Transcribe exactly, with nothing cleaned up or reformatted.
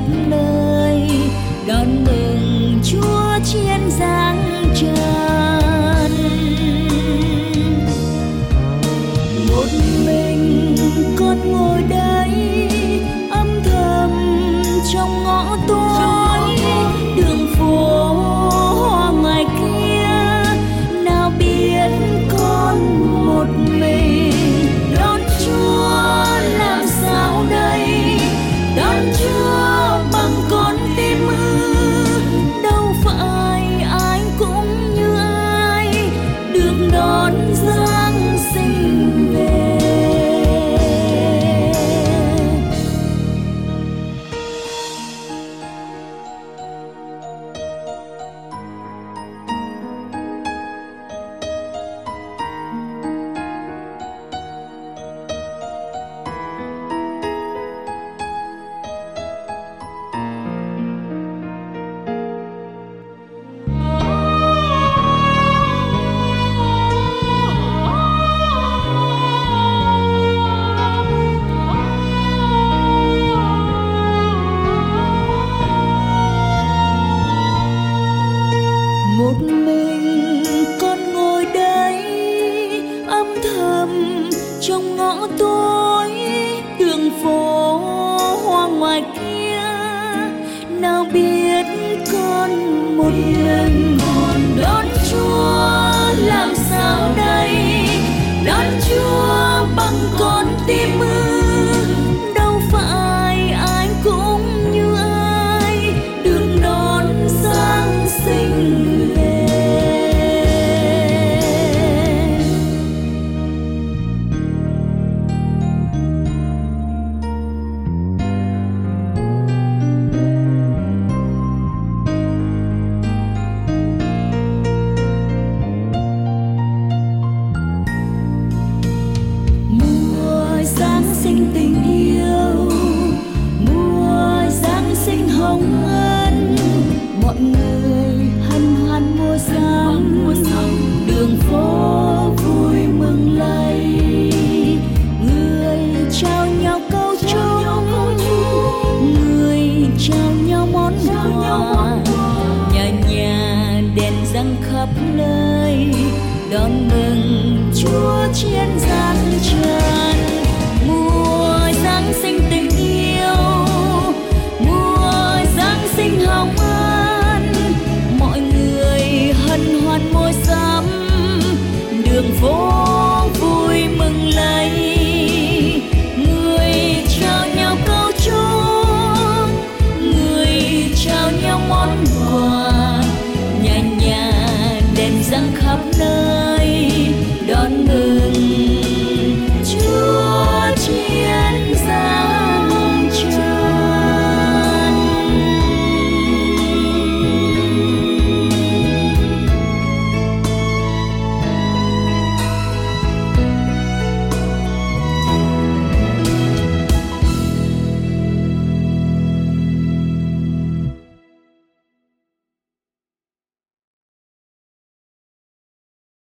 nơi, đón mừng Chúa trên giang trần. Một mình con ngồi đây âm thầm trong ngõ tối, đường phố hoa ngoài kia nào biết con một mình. Đón Chúa làm sao đây, đón Chúa bằng con tim ư? Đâu phải ai cũng như ai được đón Giáng sinh về. Một mình con ngồi đây âm thầm trong ngõ tối, đường phố hoa ngoài kia nào biết con một mình. Đón Chúa làm sao đây, đón Chúa bằng con tim ư? Đâu phải ai cũng như ai được đón Giáng sinh về. Mùa Giáng sinh tình yêu, mùa Giáng sinh hồng ân, mọi người hân hoan mua sắm, đường phố vui mừng lây. Người trao nhau câu chúc, người trao nhau món quà, nhà nhà đèn răng khắp nơi, đón mừng Chúa trên giang